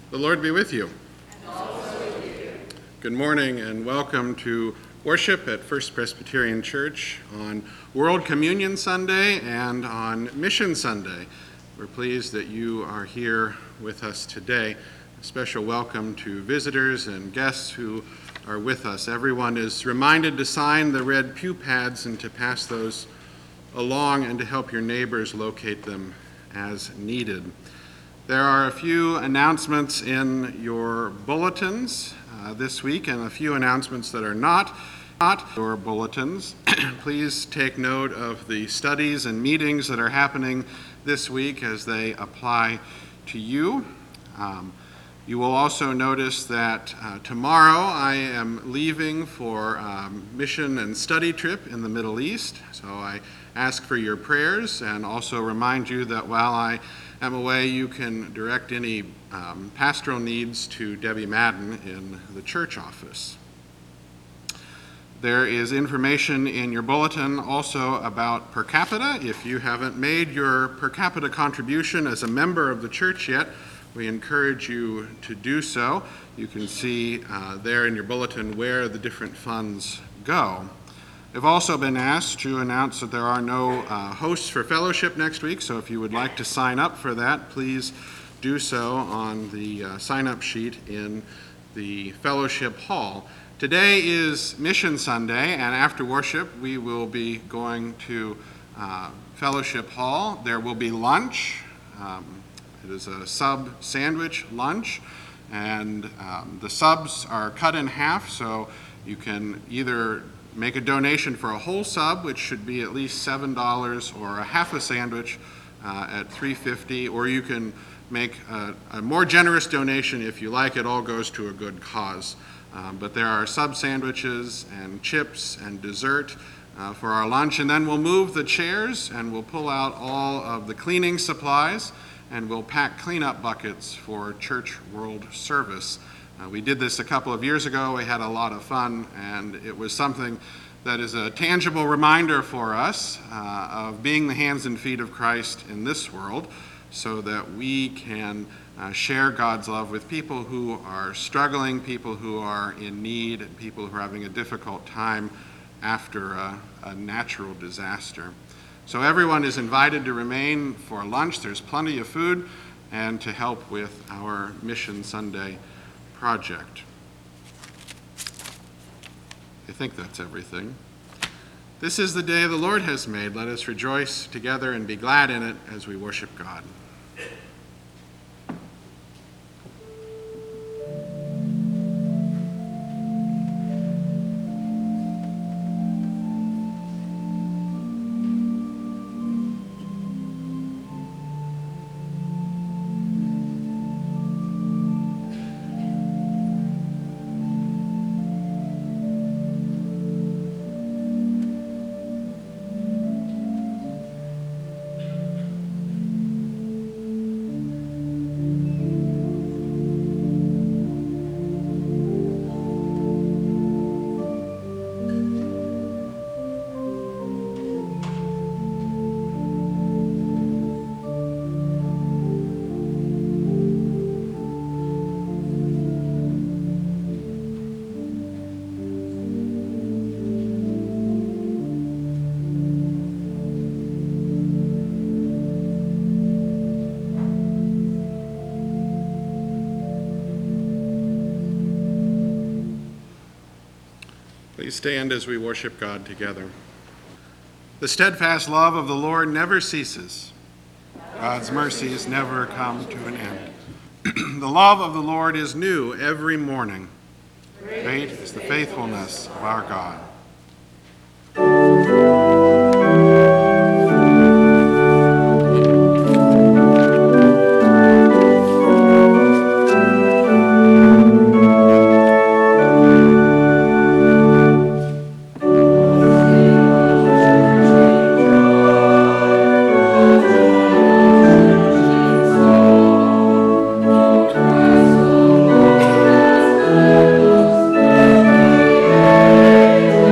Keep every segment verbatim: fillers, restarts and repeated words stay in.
The Lord be with you. And also with you. Good morning and welcome to worship at First Presbyterian Church on World Communion Sunday and on Mission Sunday. We're pleased that you are here with us today. A special welcome to visitors and guests who are with us. Everyone is reminded to sign the red pew pads and to pass those along and to help your neighbors locate them as needed. There are a few announcements in your bulletins uh, this week and a few announcements that are not, not your bulletins. Please take note of the studies and meetings that are happening this week as they apply to you. Um, you will also notice that uh, tomorrow I am leaving for a um, mission and study trip in the Middle East. So I ask for your prayers and also remind you that while I am away, you can direct any um, pastoral needs to Debbie Madden in the church office. There is information in your bulletin also about per capita. If you haven't made your per capita contribution as a member of the church yet, we encourage you to do so. You can see uh, there in your bulletin where the different funds go. I've also been asked to announce that there are no uh, hosts for fellowship next week, so if you would like to sign up for that, please do so on the uh, sign-up sheet in the fellowship hall. Today is Mission Sunday, and after worship, we will be going to uh, fellowship hall. There will be lunch. Um, it is a sub sandwich lunch, and um, the subs are cut in half, so you can either make a donation for a whole sub, which should be at least seven dollars, or a half a sandwich uh, at three dollars and fifty cents, or you can make a, a more generous donation if you like. It all goes to a good cause. Um, but there are sub sandwiches and chips and dessert uh, for our lunch, and then we'll move the chairs and we'll pull out all of the cleaning supplies and we'll pack cleanup buckets for Church World Service. Uh, we did this a couple of years ago. We had a lot of fun, and it was something that is a tangible reminder for us uh, of being the hands and feet of Christ in this world, so that we can uh, share God's love with people who are struggling, people who are in need, and people who are having a difficult time after a, a natural disaster. So everyone is invited to remain for lunch. There's plenty of food, and to help with our Mission Sunday project. I think that's everything. This is the day the Lord has made. Let us rejoice together and be glad in it as we worship God. Please stand as we worship God together. The steadfast love of the Lord never ceases. God's mercies never come to an end. The love of the Lord is new every morning. Great is the faithfulness of our God. Thank you.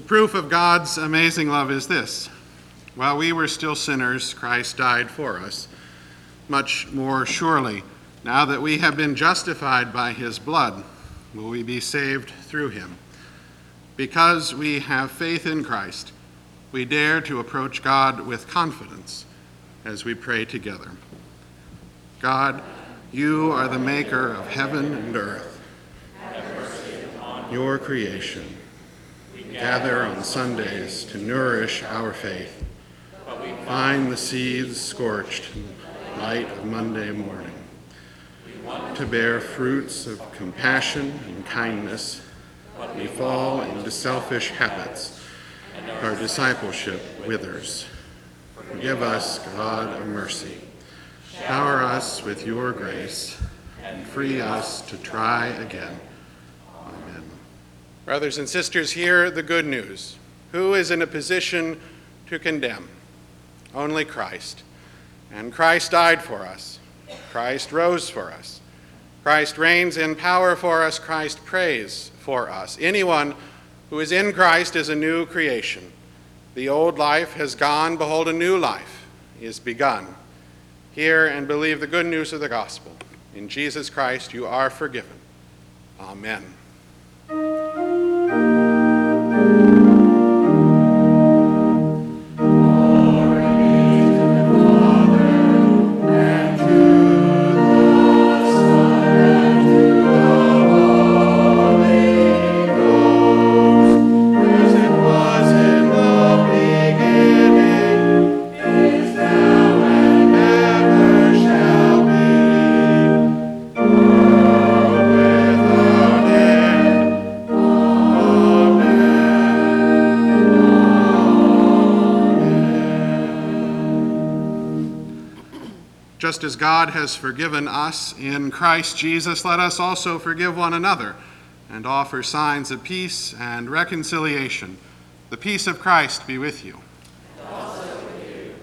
proof of God's amazing love is this: while we were still sinners, Christ died for us. Much more surely, now that we have been justified by his blood, will we be saved through him. Because we have faith in Christ, we dare to approach God with confidence as we pray together. God, you are the maker of heaven and earth, your creation. We gather on Sundays to nourish our faith, find the seeds scorched in the light of Monday morning, to bear fruits of compassion and kindness. We fall into selfish habits. Our discipleship withers. Forgive us, God of mercy. Shower us with your grace and free us to try again. Amen. Brothers and sisters, hear the good news. Who is in a position to condemn? Only Christ. And Christ died for us. Christ rose for us. Christ reigns in power for us. Christ prays for us. Anyone who is in Christ is a new creation. The old life has gone. Behold, a new life is begun. Hear and believe the good news of the gospel. In Jesus Christ you are forgiven. Amen. Just as God has forgiven us in Christ Jesus, let us also forgive one another and offer signs of peace and reconciliation. The peace of Christ be with you. And also with you.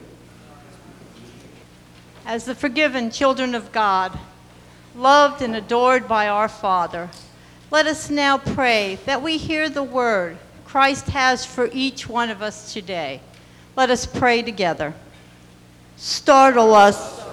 As the forgiven children of God, loved and adored by our Father, let us now pray that we hear the word Christ has for each one of us today. Let us pray together. Startle us.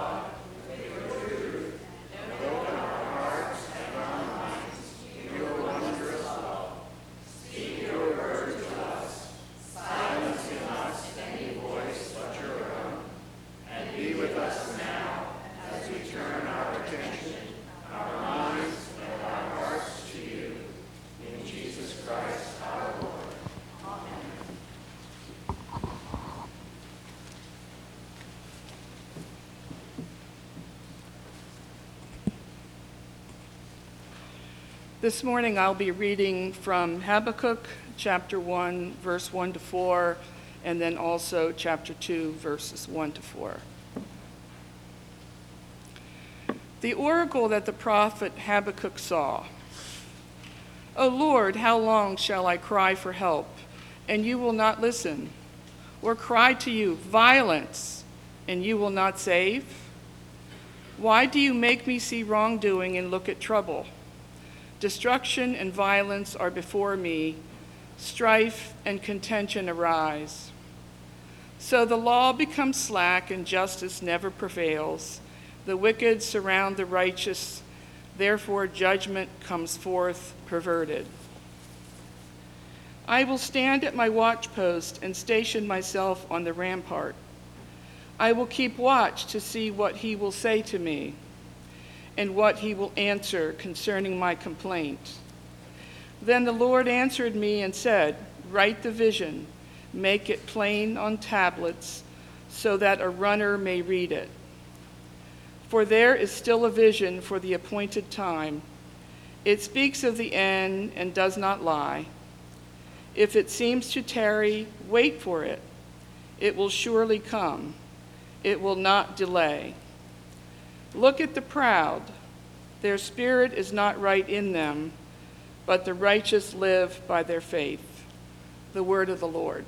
This morning I'll be reading from Habakkuk chapter one, verse one to four, and then also chapter two, verses one to four. The oracle that the prophet Habakkuk saw. O Lord, how long shall I cry for help, and you will not listen? Or cry to you, violence, and you will not save? Why do you make me see wrongdoing and look at trouble? Destruction and violence are before me, strife and contention arise. So the law becomes slack and justice never prevails. The wicked surround the righteous, therefore judgment comes forth perverted. I will stand at my watchpost and station myself on the rampart. I will keep watch to see what he will say to me, and what he will answer concerning my complaint. Then the Lord answered me and said, write the vision, make it plain on tablets, so that a runner may read it. For there is still a vision for the appointed time. It speaks of the end and does not lie. If it seems to tarry, wait for it. It will surely come. It will not delay. Look at the proud. Their spirit is not right in them, but the righteous live by their faith. The word of the Lord.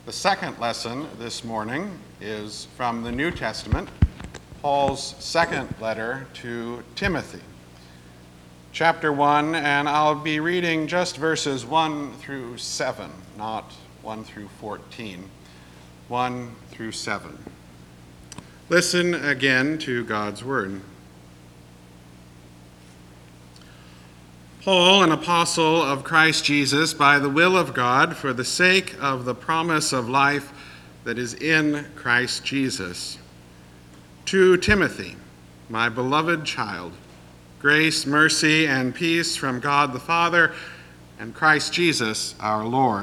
The second lesson this morning is from the New Testament, Paul's second letter to Timothy. Chapter one, and I'll be reading just verses one through seven, not one through fourteen. one through seven. Listen again to God's word. Paul, an apostle of Christ Jesus, by the will of God, for the sake of the promise of life that is in Christ Jesus. To Timothy, my beloved child, grace, mercy, and peace from God the Father and Christ Jesus our Lord.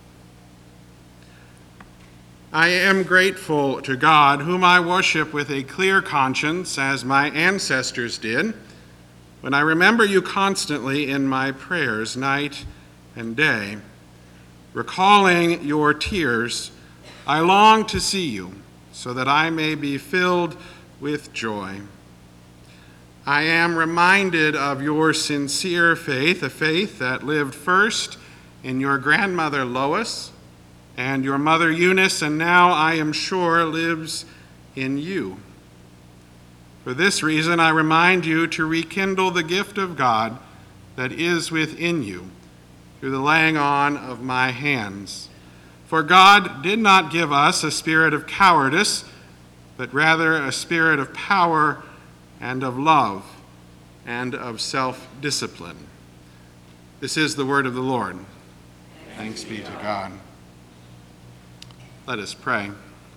I am grateful to God, whom I worship with a clear conscience, as my ancestors did, when I remember you constantly in my prayers night and day. Recalling your tears, I long to see you, so that I may be filled with joy. I am reminded of your sincere faith, a faith that lived first in your grandmother Lois and your mother Eunice, and now I am sure lives in you. For this reason, I remind you to rekindle the gift of God that is within you through the laying on of my hands. For God did not give us a spirit of cowardice, but rather a spirit of power and of love and of self-discipline. This is the word of the Lord. Thanks be to God. Let us pray.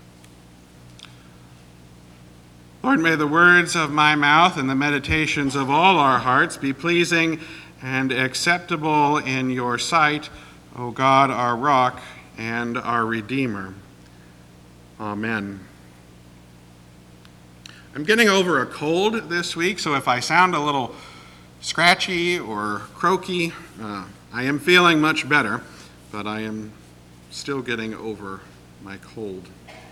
Lord, may the words of my mouth and the meditations of all our hearts be pleasing and acceptable in your sight, O God, our rock and our Redeemer. Amen. I'm getting over a cold this week, so if I sound a little scratchy or croaky, uh, I am feeling much better, but I am still getting over my cold.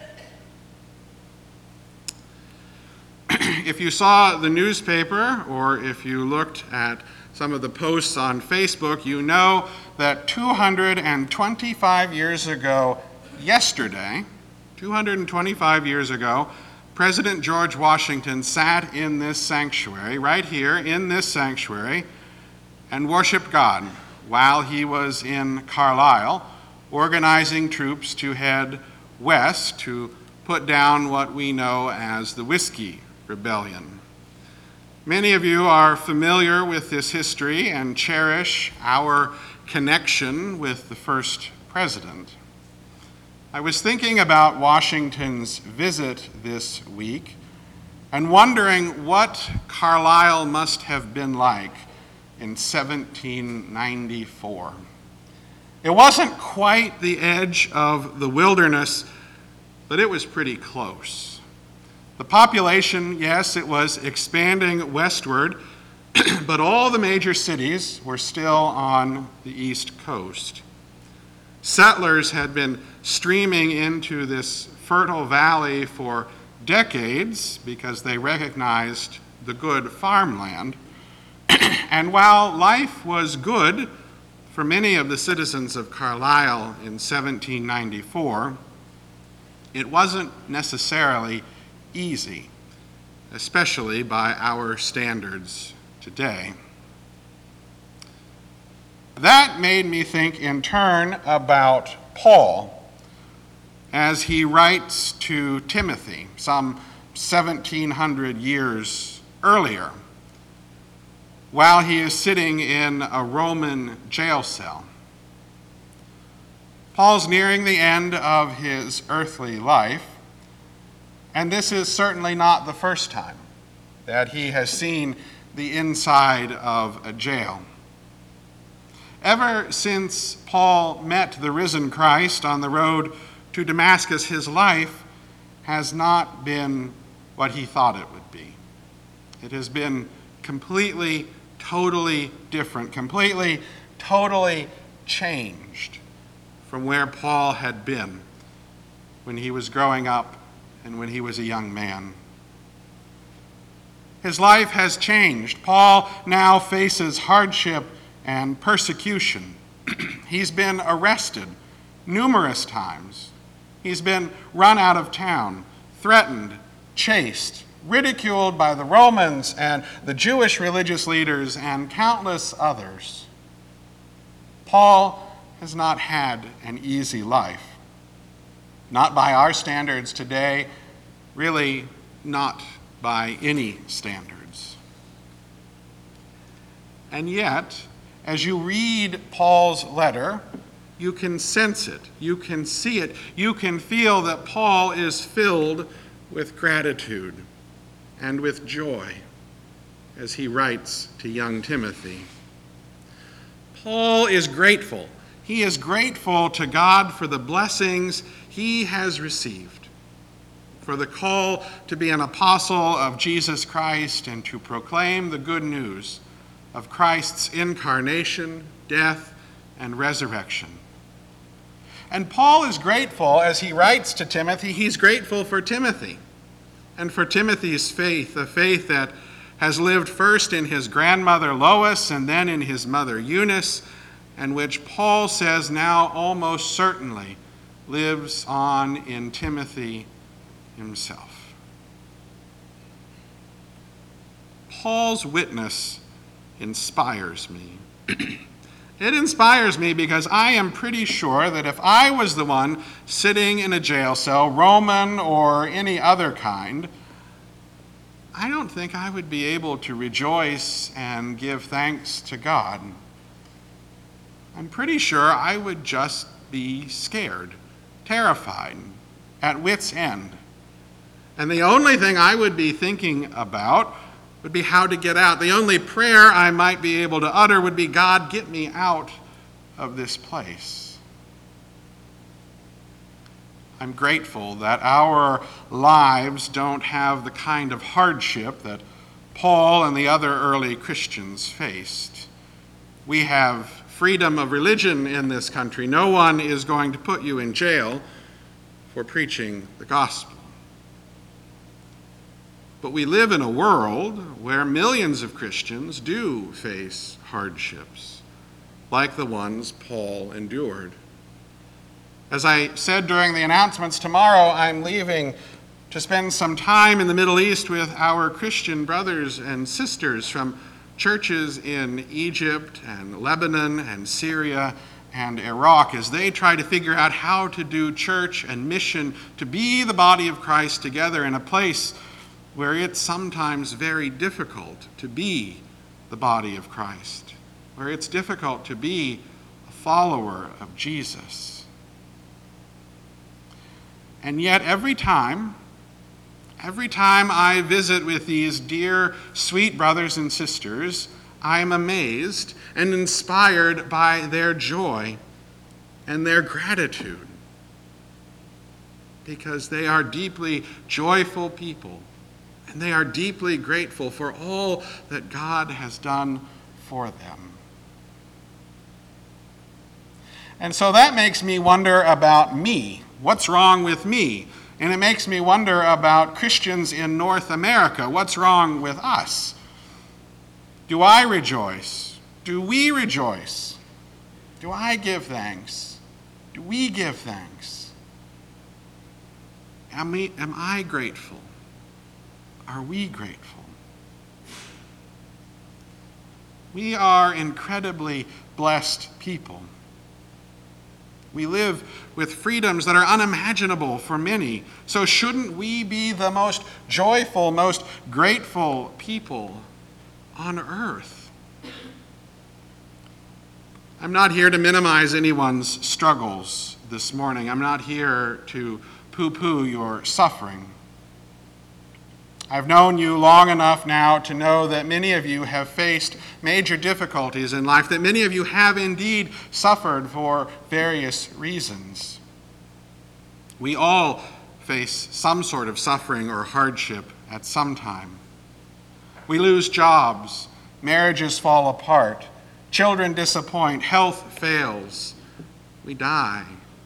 If you saw the newspaper or if you looked at some of the posts on Facebook, you know that two hundred twenty-five years ago yesterday, two hundred twenty-five years ago, President George Washington sat in this sanctuary, right here in this sanctuary, and worshiped God while he was in Carlisle, organizing troops to head west to put down what we know as the Whiskey Rebellion. Many of you are familiar with this history and cherish our connection with the first president. I was thinking about Washington's visit this week and wondering what Carlisle must have been like in seventeen ninety-four. It wasn't quite the edge of the wilderness, but it was pretty close. The population, yes, it was expanding westward, but all the major cities were still on the East Coast. Settlers had been streaming into this fertile valley for decades because they recognized the good farmland. And while life was good for many of the citizens of Carlisle in seventeen ninety-four, it wasn't necessarily easy, especially by our standards today. That made me think in turn about Paul as he writes to Timothy some seventeen hundred years earlier, while he is sitting in a Roman jail cell. Paul's nearing the end of his earthly life, and this is certainly not the first time that he has seen the inside of a jail. Ever since Paul met the risen Christ on the road to Damascus, his life has not been what he thought it would be. It has been completely, totally different, completely, totally changed from where Paul had been when he was growing up and when he was a young man. His life has changed. Paul now faces hardship and persecution. He's been arrested numerous times He's been run out of town, threatened, chased, ridiculed by the Romans and the Jewish religious leaders and countless others. Paul has not had an easy life. Not by our standards today, really not by any standards. And yet, as you read Paul's letter, you can sense it, you can see it, you can feel that Paul is filled with gratitude and with joy as he writes to young Timothy. Paul is grateful. He is grateful to God for the blessings he has received, for the call to be an apostle of Jesus Christ and to proclaim the good news of Christ's incarnation, death, and resurrection. And Paul is grateful as he writes to Timothy. He's grateful for Timothy and for Timothy's faith, a faith that has lived first in his grandmother Lois and then in his mother Eunice, and which Paul says now almost certainly lives on in Timothy himself. Paul's witness inspires me. It inspires me because I am pretty sure that if I was the one sitting in a jail cell, Roman or any other kind, I don't think I would be able to rejoice and give thanks to God. I'm pretty sure I would just be scared, terrified, at wit's end. And the only thing I would be thinking about would be how to get out. The only prayer I might be able to utter would be, God, get me out of this place. I'm grateful that our lives don't have the kind of hardship that Paul and the other early Christians faced. We have freedom of religion in this country. No one is going to put you in jail for preaching the gospel. But we live in a world where millions of Christians do face hardships, like the ones Paul endured. As I said during the announcements, tomorrow I'm leaving to spend some time in the Middle East with our Christian brothers and sisters from churches in Egypt and Lebanon and Syria and Iraq as they try to figure out how to do church and mission to be the body of Christ together in a place where it's sometimes very difficult to be the body of Christ, where it's difficult to be a follower of Jesus. And yet every time, every time I visit with these dear, sweet brothers and sisters, I am amazed and inspired by their joy and their gratitude, because they are deeply joyful people. And they are deeply grateful for all that God has done for them. And so that makes me wonder about me. What's wrong with me? And it makes me wonder about Christians in North America. What's wrong with us? Do I rejoice? Do we rejoice? Do I give thanks? Do we give thanks? Am, we, am I grateful? Are we grateful? We are incredibly blessed people. We live with freedoms that are unimaginable for many. So shouldn't we be the most joyful, most grateful people on earth? I'm not here to minimize anyone's struggles this morning. I'm not here to poo-poo your suffering. I've known you long enough now to know that many of you have faced major difficulties in life, that many of you have indeed suffered for various reasons. We all face some sort of suffering or hardship at some time. We lose jobs, marriages fall apart, children disappoint, health fails, we die.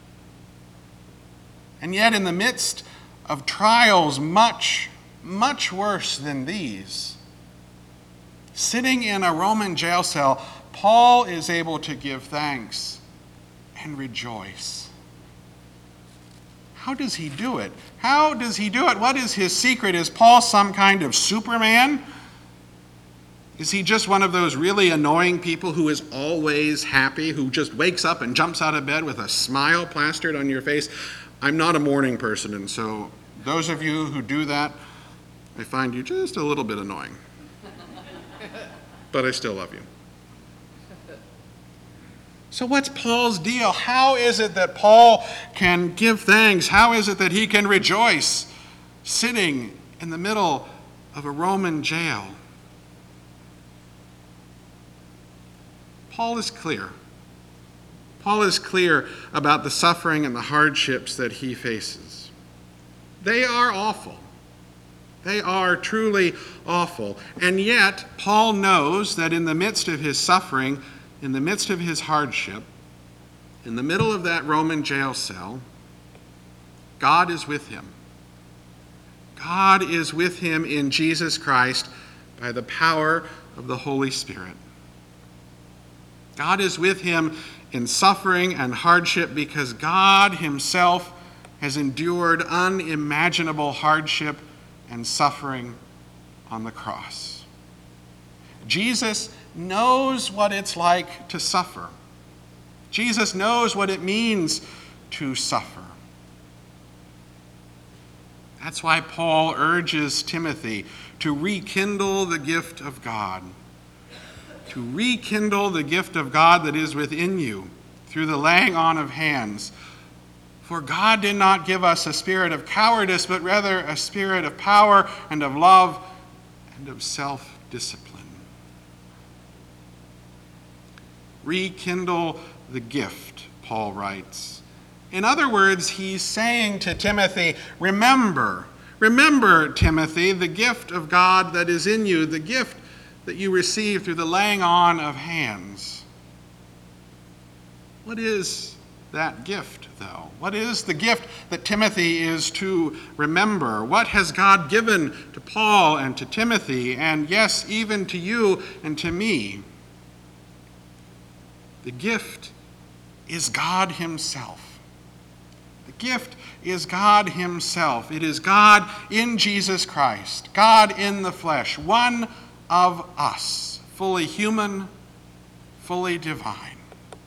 And yet in the midst of trials much much worse than these, sitting in a Roman jail cell, Paul is able to give thanks and rejoice. how does he do it? How does he do it? What is his secret? Is Paul some kind of Superman? Is he just one of those really annoying people who is always happy, who just wakes up and jumps out of bed with a smile plastered on your face? I'm not a morning person, and so those of you who do that, I find you just a little bit annoying. But I still love you. So what's Paul's deal? How is it that Paul can give thanks? How is it that he can rejoice sitting in the middle of a Roman jail? Paul is clear. Paul is clear about the suffering and the hardships that he faces. They are awful. They are truly awful. And yet, Paul knows that in the midst of his suffering, in the midst of his hardship, in the middle of that Roman jail cell, God is with him. God is with him in Jesus Christ by the power of the Holy Spirit. God is with him in suffering and hardship because God himself has endured unimaginable hardship and suffering on the cross. Jesus knows what it's like to suffer. Jesus knows what it means to suffer. That's why Paul urges Timothy to rekindle the gift of God. To rekindle the gift of God that is within you through the laying on of hands. For God did not give us a spirit of cowardice, but rather a spirit of power and of love and of self-discipline. Rekindle the gift, Paul writes. In other words, he's saying to Timothy, remember, remember, Timothy, the gift of God that is in you, the gift that you receive through the laying on of hands. What is that gift, though? What is the gift that Timothy is to remember? What has God given to Paul and to Timothy, and yes, even to you and to me? The gift is God himself. The gift is God himself. It is God in Jesus Christ, God in the flesh, one of us, fully human, fully divine.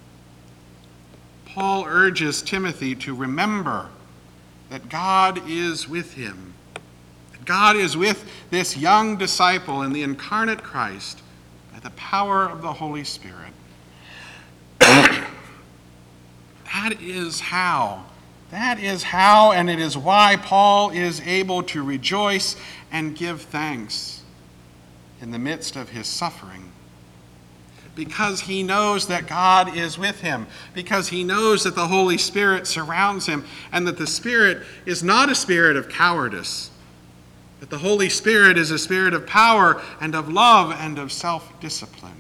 Paul urges Timothy to remember that God is with him. That God is with this young disciple in the incarnate Christ by the power of the Holy Spirit. That is how, that is how, and it is why Paul is able to rejoice and give thanks in the midst of his suffering. Because he knows that God is with him, because he knows that the Holy Spirit surrounds him, and that the Spirit is not a spirit of cowardice, but the Holy Spirit is a spirit of power and of love and of self-discipline.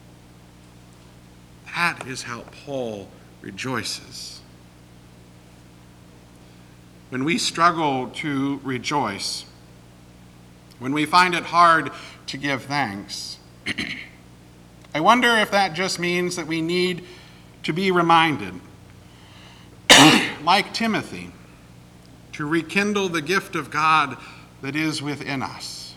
That is how Paul rejoices. When we struggle to rejoice, when we find it hard to give thanks, I wonder if that just means that we need to be reminded, like Timothy, to rekindle the gift of God that is within us.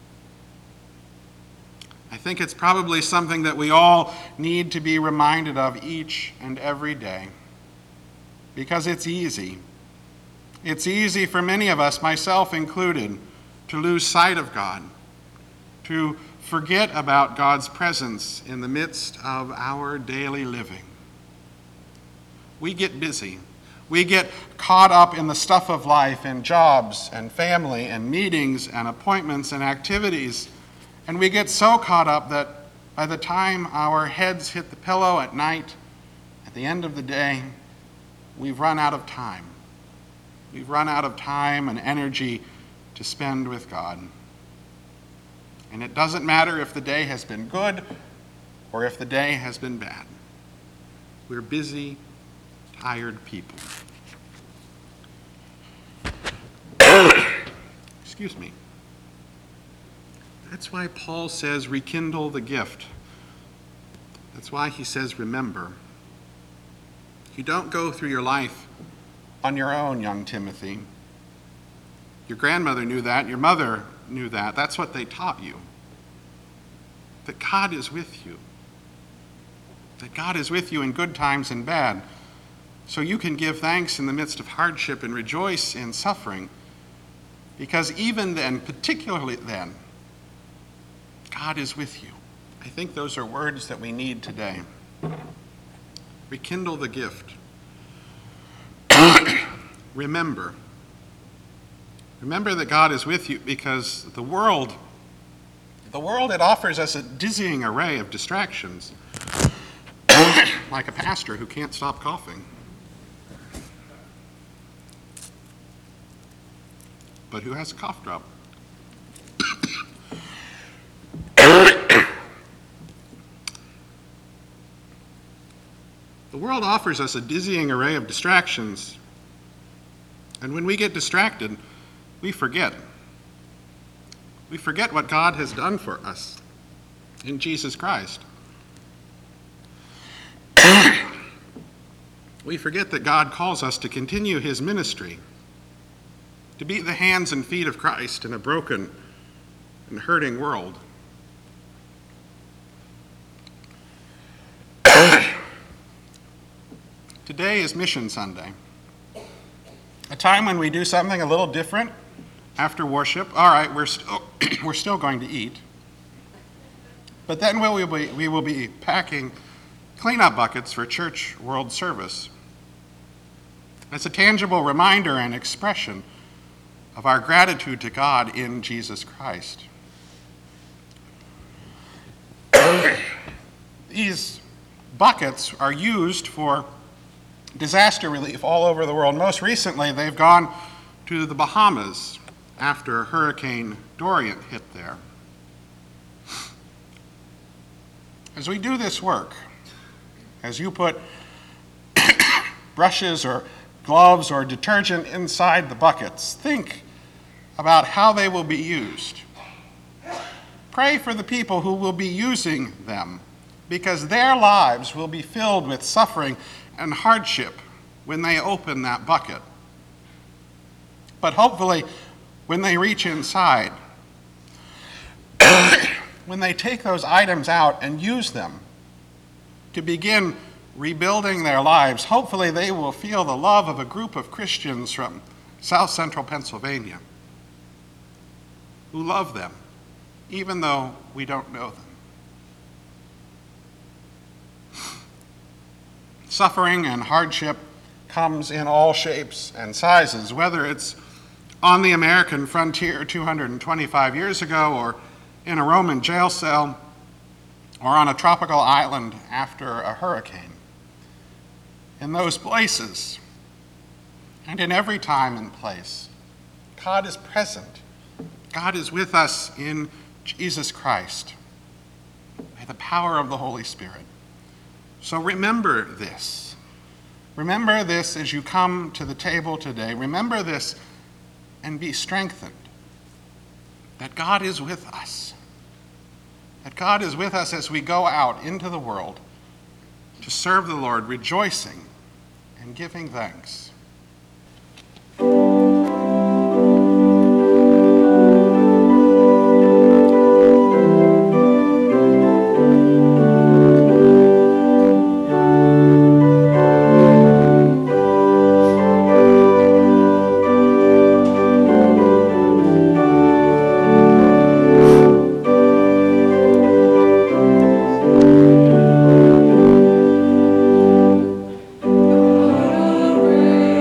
I think it's probably something that we all need to be reminded of each and every day, because it's easy. It's easy for many of us, myself included, to lose sight of God, to forget about God's presence in the midst of our daily living. We get busy. We get caught up in the stuff of life, in jobs and family and meetings and appointments and activities, and we get so caught up that by the time our heads hit the pillow at night, at the end of the day, we've run out of time. We've run out of time and energy to spend with God. And it doesn't matter if the day has been good or if the day has been bad. We're busy, tired people. Excuse me. That's why Paul says, rekindle the gift. That's why he says, remember. You don't go through your life on your own, young Timothy. Your grandmother knew that. Your mother knew that. That's what they taught you. That God is with you. That God is with you in good times and bad. So you can give thanks in the midst of hardship and rejoice in suffering. Because even then, particularly then, God is with you. I think those are words that we need today. Rekindle the gift. Remember. Remember that God is with you because the world, the world, it offers us a dizzying array of distractions. Like a pastor who can't stop coughing. But who has a cough drop. The world offers us a dizzying array of distractions, and when we get distracted, we forget. We forget what God has done for us in Jesus Christ. We forget that God calls us to continue his ministry, to be the hands and feet of Christ in a broken and hurting world. Today is Mission Sunday, a time when we do something a little different after worship. All right, we're still, we're still going to eat, but then we will be, we will be packing cleanup buckets for church world service. It's a tangible reminder and expression of our gratitude to God in Jesus Christ. These buckets are used for disaster relief all over the world. Most recently, they've gone to the Bahamas after Hurricane Dorian hit there. As we do this work, as you put brushes or gloves or detergent inside the buckets, think about how they will be used. Pray for the people who will be using them, because their lives will be filled with suffering and hardship when they open that bucket. But hopefully, when they reach inside, when they take those items out and use them to begin rebuilding their lives, hopefully they will feel the love of a group of Christians from South Central Pennsylvania who love them, even though we don't know them. Suffering and hardship comes in all shapes and sizes, whether it's on the American frontier two hundred twenty-five years ago, or in a Roman jail cell, or on a tropical island after a hurricane. In those places, and in every time and place, God is present. God is with us in Jesus Christ by the power of the Holy Spirit. So remember this. Remember this as you come to the table today. Remember this and be strengthened that God is with us. That God is with us as we go out into the world to serve the Lord, rejoicing and giving thanks. God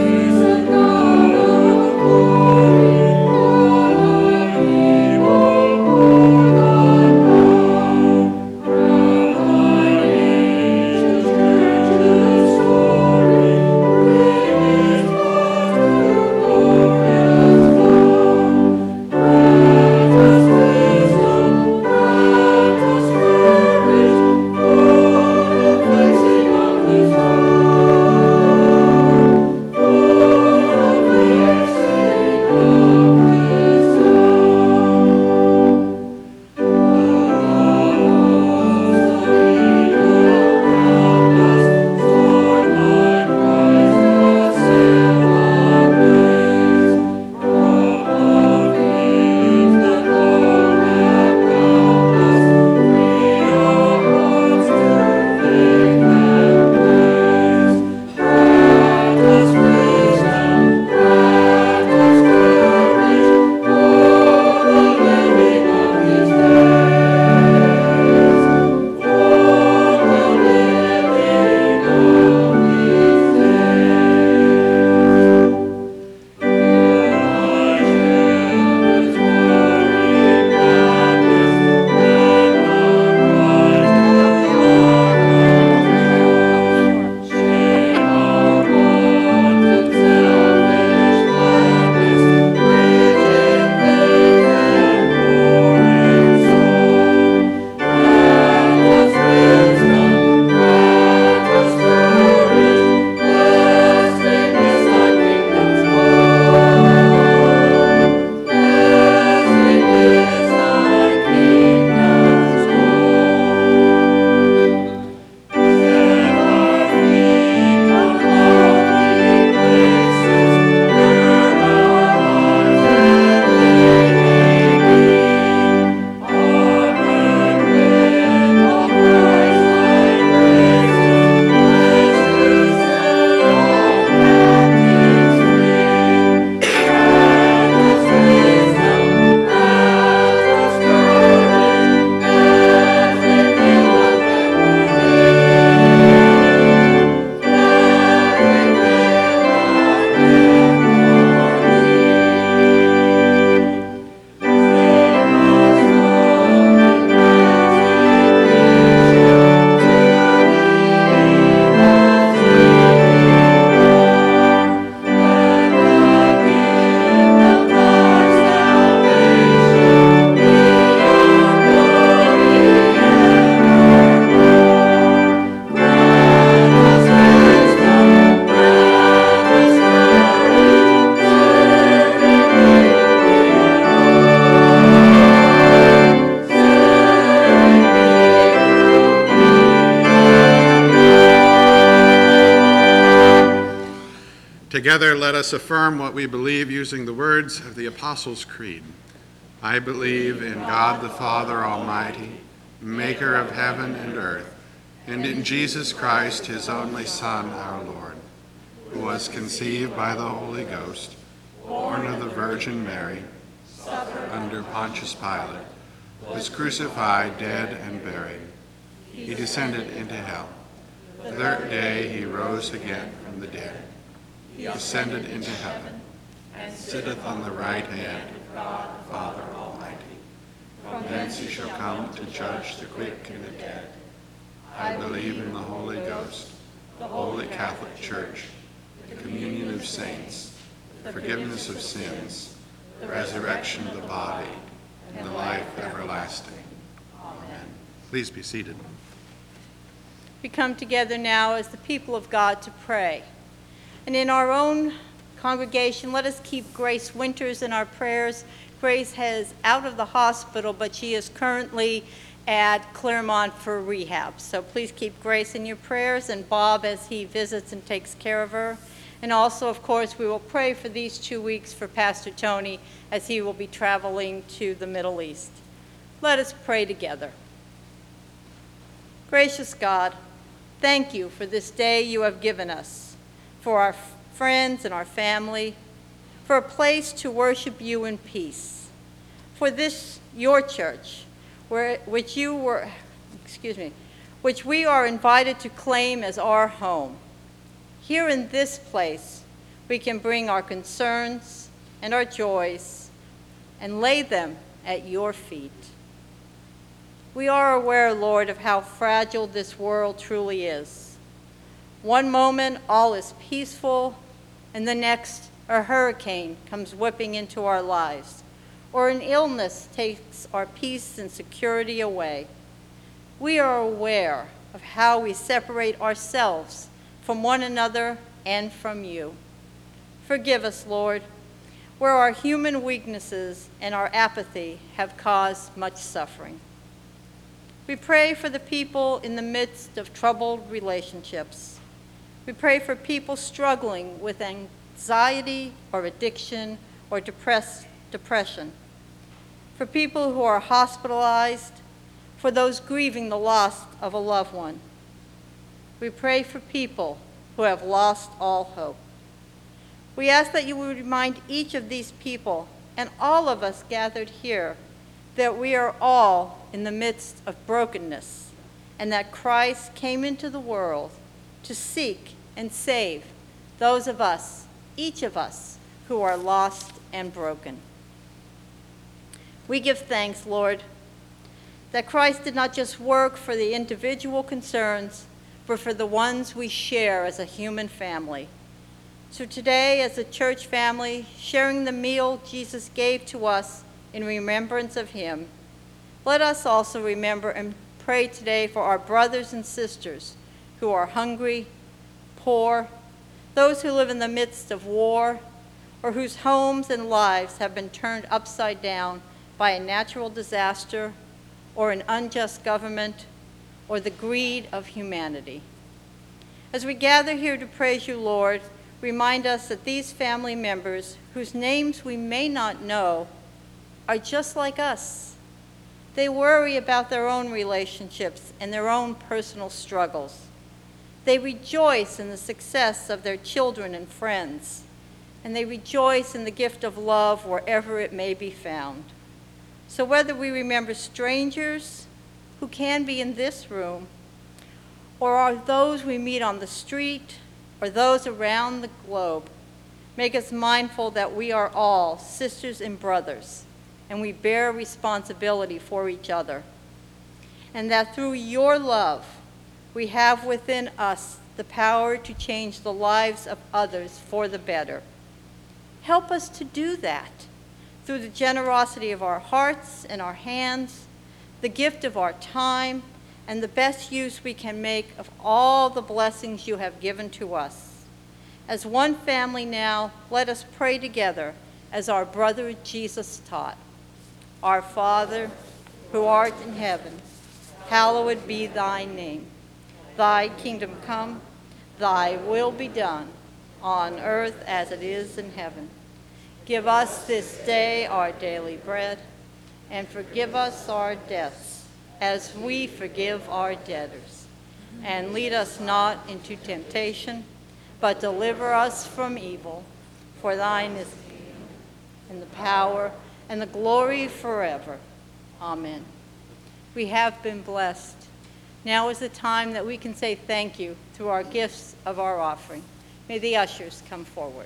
Together, let us affirm what we believe using the words of the Apostles' Creed. I believe in God the Father Almighty, maker of heaven and earth, and in Jesus Christ, his only Son, our Lord, who was conceived by the Holy Ghost, born of the Virgin Mary, suffered under Pontius Pilate, was crucified, dead, and buried. He descended into hell. The third day he rose again from the dead. He ascended into heaven, and sitteth on the right hand of God the Father Almighty. From thence he shall come to judge the quick and the dead. I believe in the Holy Ghost, the Holy Catholic Church, the communion of saints, the forgiveness of sins, the resurrection of the body, and the life everlasting. Amen. Please be seated. We come together now as the people of God to pray. And in our own congregation, let us keep Grace Winters in our prayers. Grace is out of the hospital, but she is currently at Claremont for rehab. So please keep Grace in your prayers, and Bob as he visits and takes care of her. And also, of course, we will pray for these two weeks for Pastor Tony as he will be traveling to the Middle East. Let us pray together. Gracious God, thank you for this day you have given us, for our friends and our family, for a place to worship you in peace, for this, your church, where, which you were, excuse me, which we are invited to claim as our home. Here in this place, we can bring our concerns and our joys and lay them at your feet. We are aware, Lord, of how fragile this world truly is. One moment, all is peaceful, and the next, a hurricane comes whipping into our lives, or an illness takes our peace and security away. We are aware of how we separate ourselves from one another and from you. Forgive us, Lord, where our human weaknesses and our apathy have caused much suffering. We pray for the people in the midst of troubled relationships. We pray for people struggling with anxiety or addiction or depress, depression, for people who are hospitalized, for those grieving the loss of a loved one. We pray for people who have lost all hope. We ask that you would remind each of these people and all of us gathered here that we are all in the midst of brokenness and that Christ came into the world to seek and save those of us, each of us, who are lost and broken. We give thanks, Lord, that Christ did not just work for the individual concerns, but for the ones we share as a human family. So today, as a church family, sharing the meal Jesus gave to us in remembrance of him, let us also remember and pray today for our brothers and sisters who are hungry, poor, those who live in the midst of war, or whose homes and lives have been turned upside down by a natural disaster or an unjust government or the greed of humanity. As we gather here to praise you, Lord, remind us that these family members, whose names we may not know, are just like us. They worry about their own relationships and their own personal struggles. They rejoice in the success of their children and friends, and they rejoice in the gift of love wherever it may be found. So whether we remember strangers who can be in this room, or are those we meet on the street, or those around the globe, make us mindful that we are all sisters and brothers, and we bear responsibility for each other, and that through your love, we have within us the power to change the lives of others for the better. Help us to do that through the generosity of our hearts and our hands, the gift of our time, and the best use we can make of all the blessings you have given to us. As one family now, let us pray together as our brother Jesus taught. Our Father, who art in heaven, hallowed be thy name. Thy kingdom come, thy will be done, on earth as it is in heaven. Give us this day our daily bread, and forgive us our debts, as we forgive our debtors. And lead us not into temptation, but deliver us from evil. For thine is the kingdom, and the power, and the glory forever. Amen. We have been blessed. Now is the time that we can say thank you through our gifts of our offering. May the ushers come forward.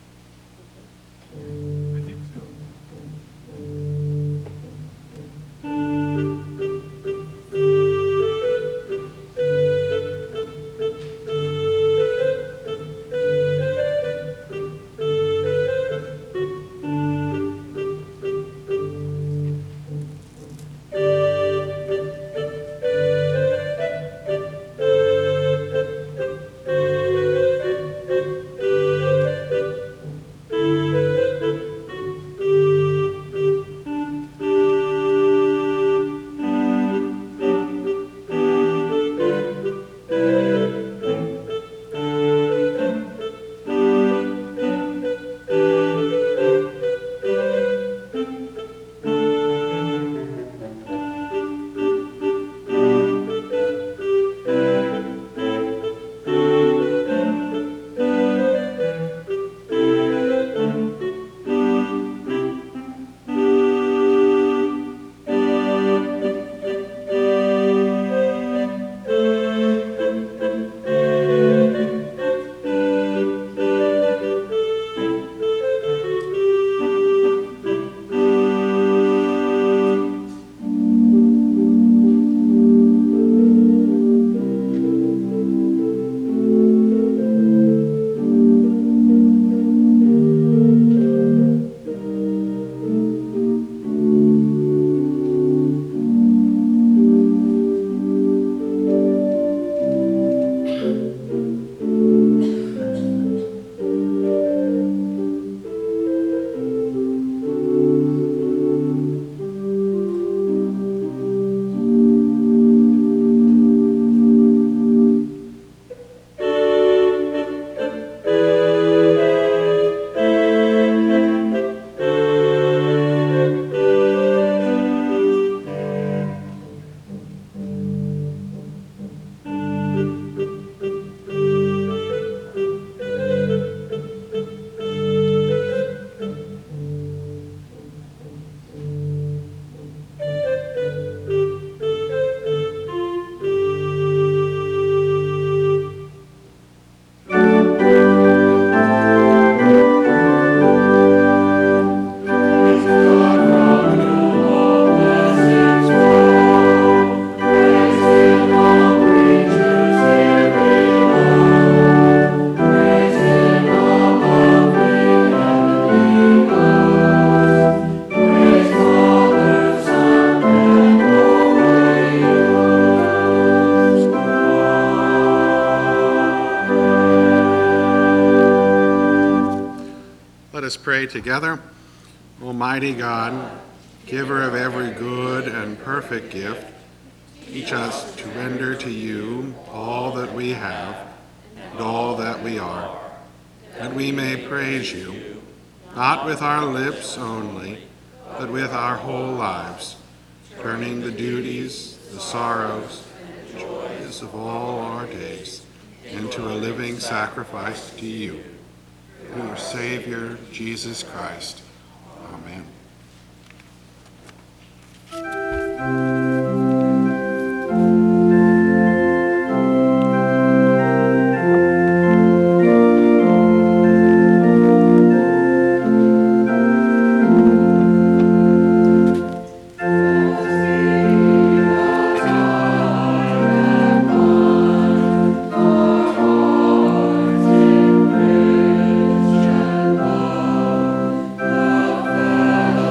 Let us pray together. Almighty God, giver of every good and perfect gift, teach us to render to you all that we have and all that we are, that we may praise you, not with our lips only, but with our whole lives, turning the duties, the sorrows, and joys of all our days into a living sacrifice to you, through your Savior, Jesus Christ. Amen. Thank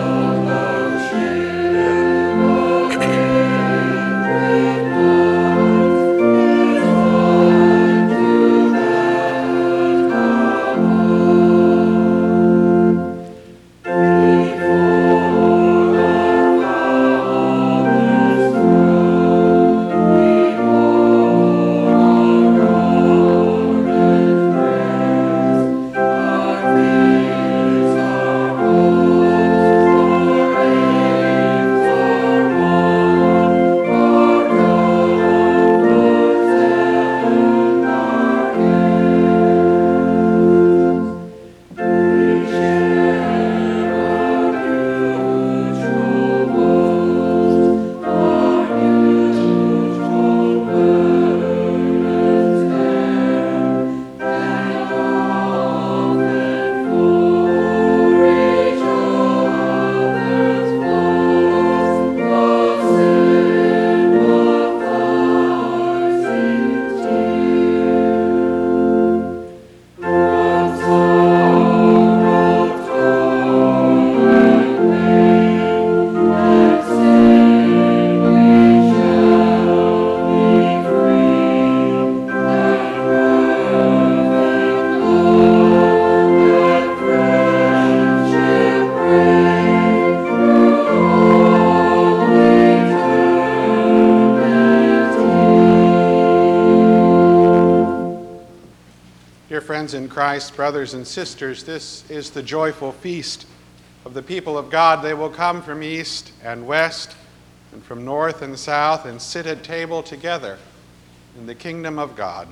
Dear friends in Christ, brothers and sisters, this is the joyful feast of the people of God. They will come from east and west and from north and south and sit at table together in the kingdom of God.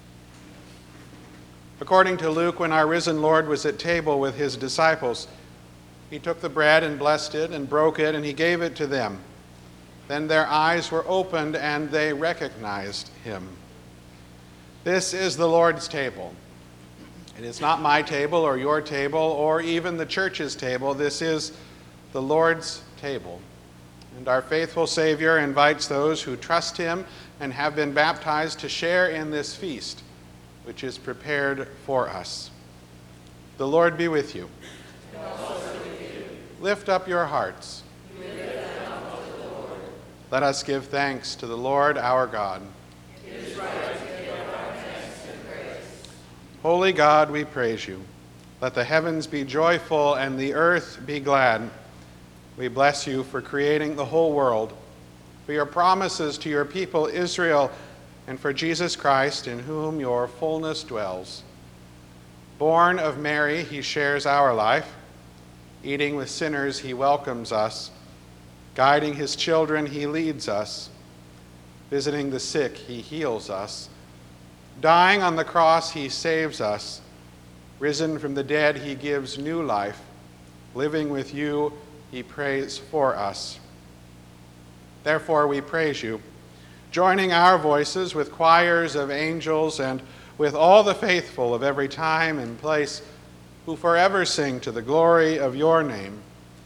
According to Luke, when our risen Lord was at table with his disciples, he took the bread and blessed it and broke it, and he gave it to them. Then their eyes were opened and they recognized him. This is the Lord's table. It is not my table or your table or even the church's table. This is the Lord's table. And our faithful Savior invites those who trust him and have been baptized to share in this feast, which is prepared for us. The Lord be with you. And also with you. Lift up your hearts. We lift them up to the Lord. Let us give thanks to the Lord our God. It is right to give our thanks and praise. Holy God, we praise you. Let the heavens be joyful and the earth be glad. We bless you for creating the whole world, for your promises to your people Israel, and for Jesus Christ, in whom your fullness dwells. Born of Mary, he shares our life. Eating with sinners, he welcomes us. Guiding his children, he leads us. Visiting the sick, he heals us. Dying on the cross, he saves us. Risen from the dead, he gives new life. Living with you, he prays for us. Therefore, we praise you, joining our voices with choirs of angels and with all the faithful of every time and place who forever sing to the glory of your name.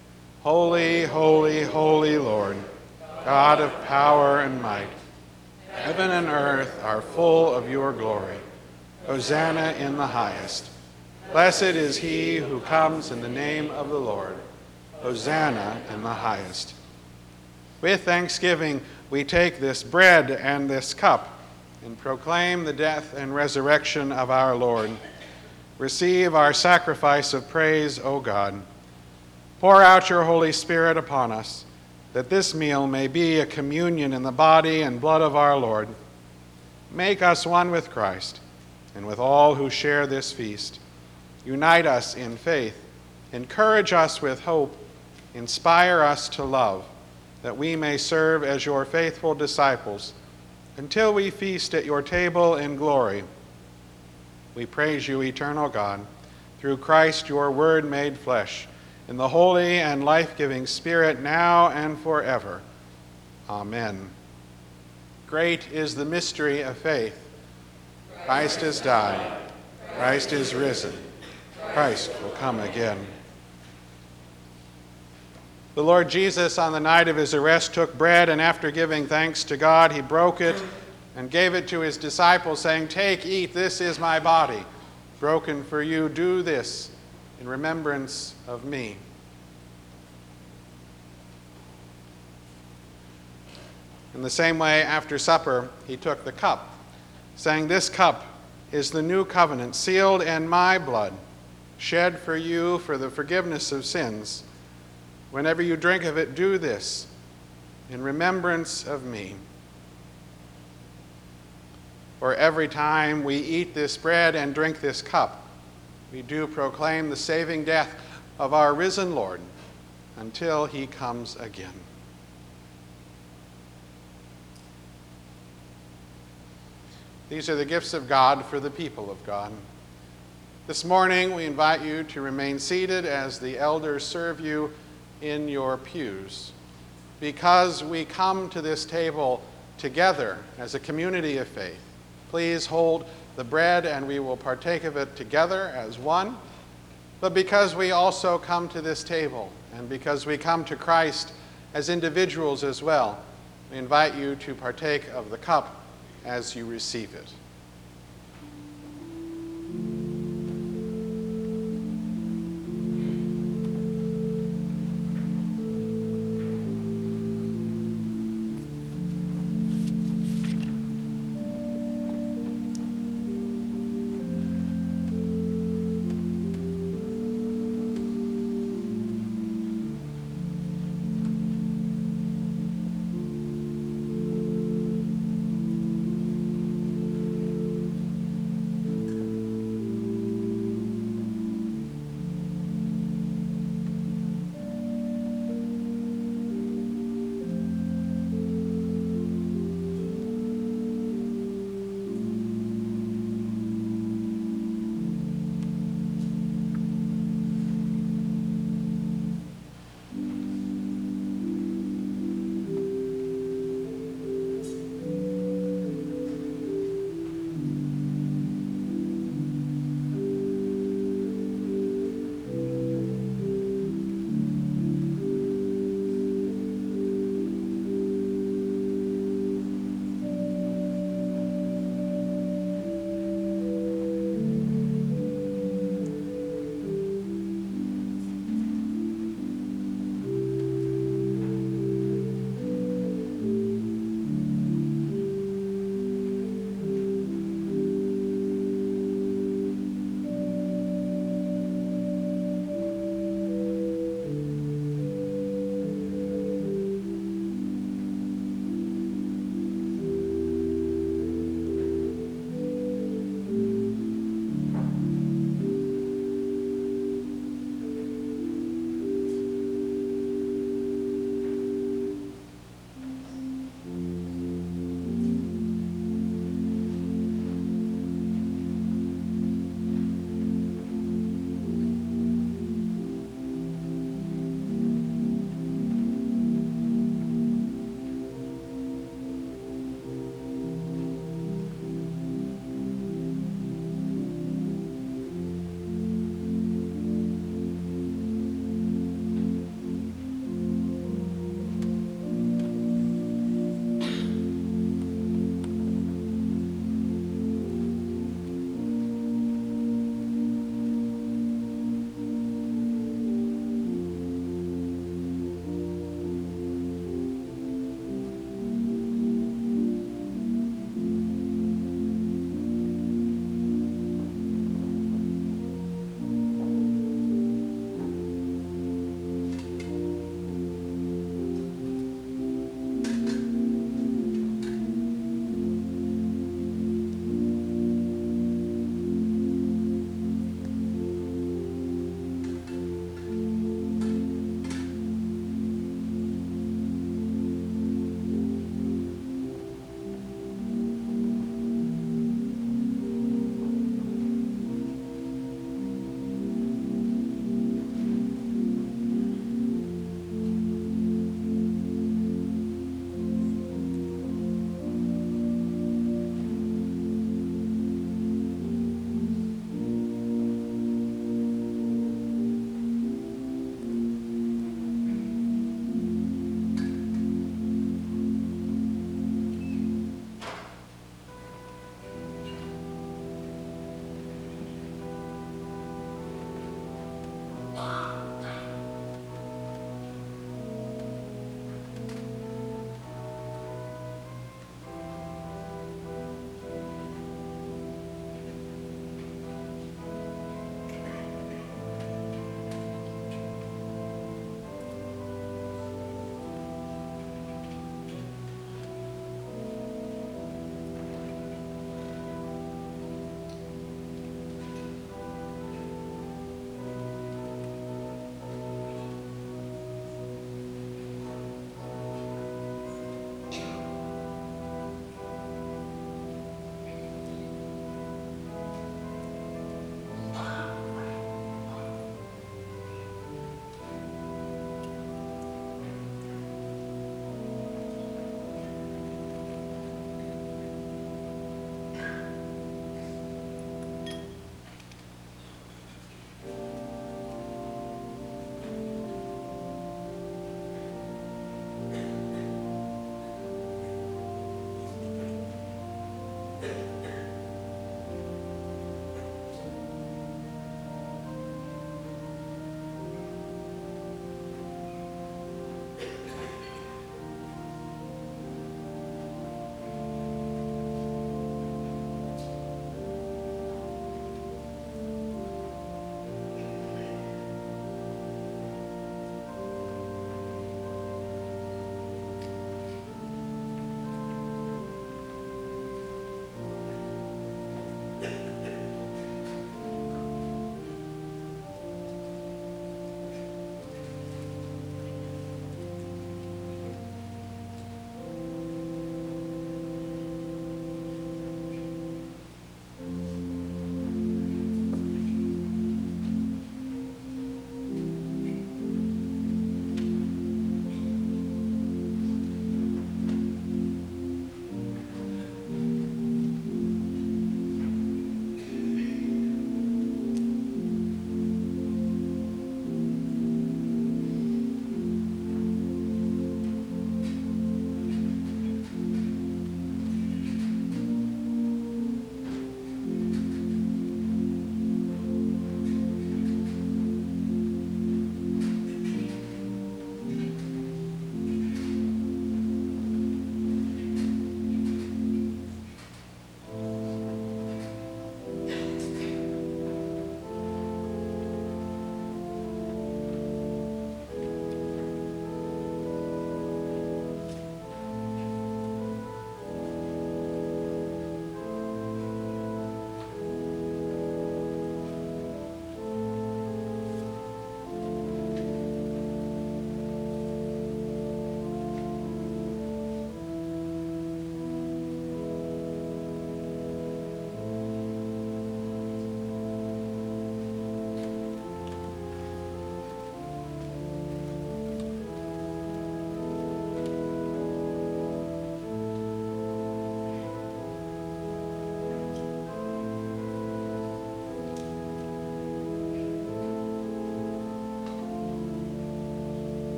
Holy, holy, holy Lord, God of power and might. Heaven and earth are full of your glory. Hosanna in the highest. Blessed is he who comes in the name of the Lord. Hosanna in the highest. With thanksgiving, we take this bread and this cup and proclaim the death and resurrection of our Lord. Receive our sacrifice of praise, O God. Pour out your Holy Spirit upon us, that this meal may be a communion in the body and blood of our Lord. Make us one with Christ and with all who share this feast. Unite us in faith, encourage us with hope, inspire us to love, that we may serve as your faithful disciples until we feast at your table in glory. We praise you, eternal God, through Christ, your word made flesh, in the holy and life-giving Spirit, now and forever. Amen. Great is the mystery of faith. Christ has died. Christ is risen. Christ will come again. The Lord Jesus, on the night of his arrest, took bread, and after giving thanks to God, he broke it and gave it to his disciples, saying, "Take, eat, this is my body, broken for you. Do this in remembrance of me." In the same way, after supper, he took the cup, saying, "This cup is the new covenant, sealed in my blood, shed for you for the forgiveness of sins. Whenever you drink of it, do this in remembrance of me." For every time we eat this bread and drink this cup, we do proclaim the saving death of our risen Lord until he comes again. These are the gifts of God for the people of God. This morning, we invite you to remain seated as the elders serve you in your pews. Because we come to this table together as a community of faith, please hold the bread and we will partake of it together as one. But because we also come to this table and because we come to Christ as individuals as well, we invite you to partake of the cup as you receive it.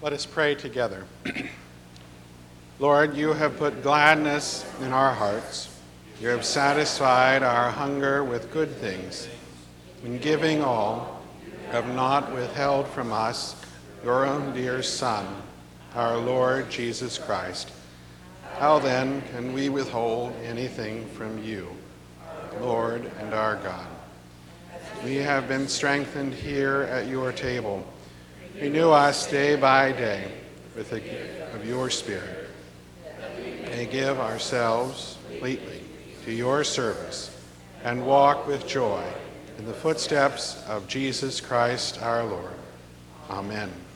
Let us pray together. Lord, you have put gladness in our hearts. You have satisfied our hunger with good things. In giving all, you have not withheld from us your own dear Son, our Lord Jesus Christ. How then can we withhold anything from you, Lord and our God? We have been strengthened here at your table. Renew us day by day with the gift of your Spirit. May give ourselves completely to your service and walk with joy in the footsteps of Jesus Christ our Lord. Amen.